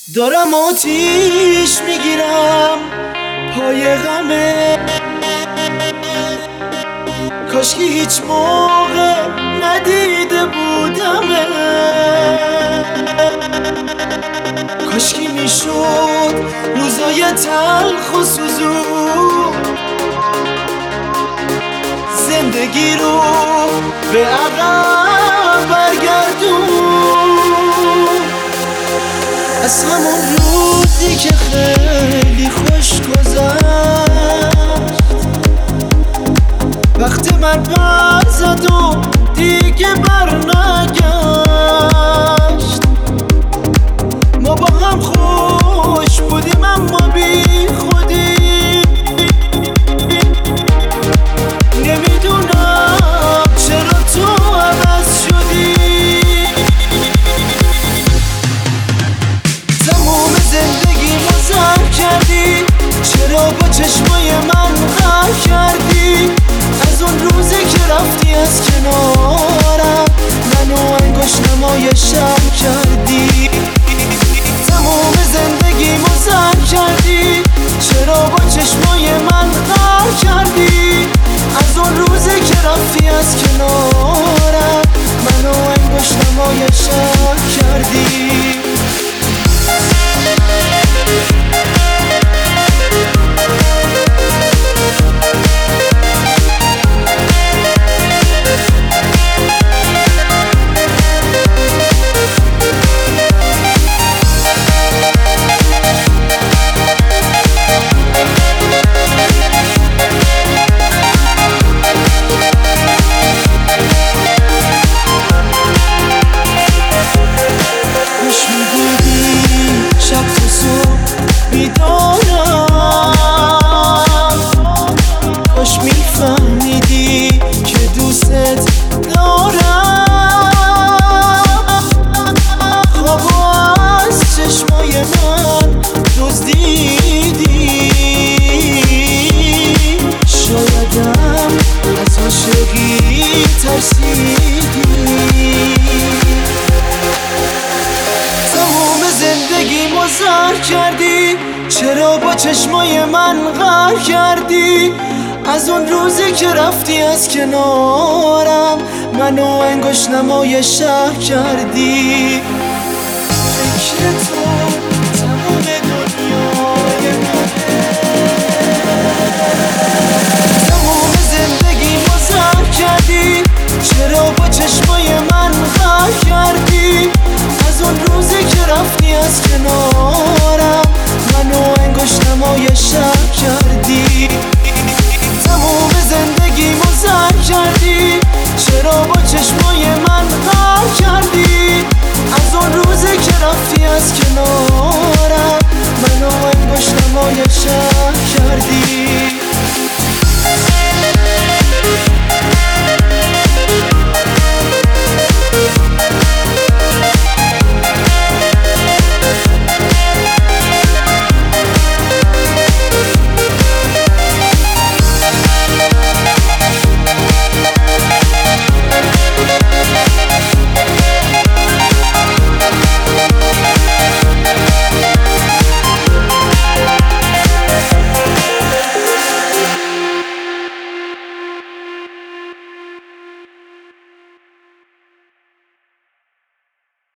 دارم آتیش میگیرم پای غمه، کاشکی هیچ موقع ندیده بودمه، کاشکی میشد روزای تلخ و سوزون زندگی رو به عقب برگردون. از همون روزی که خیلی خوش گذشت، وقتی من پر زد و دیگه برنگشت، ما با هم خوش بودیم اما بی خودی، نمیدونم چرا تو عوض شدی. تموم زندگی رو زم کردی، چرا با چشمای من غر کردی؟ از اون روزی که رفتی از کنارم منو انگشت نمای شب کردی. تموم زندگی مزر کردی، چرا با چشمای من غر کردی؟ از اون روزی که رفتی از کنارم منو انگشت نمای شب کردی. کاش میفهمیدی که دوست دارم، خوابو از چشمای من دزدیدی، شایدم از عاشقی ترسیدی. تموم زندگی مزر کردی، چرا با چشمای من غر کردی؟ از اون روزی که رفتی از کنارم منو انگشت نمای شب کردی. فکر تو تمام دنیای منه، تموم زندگی مزر کردی، چرا با چشمای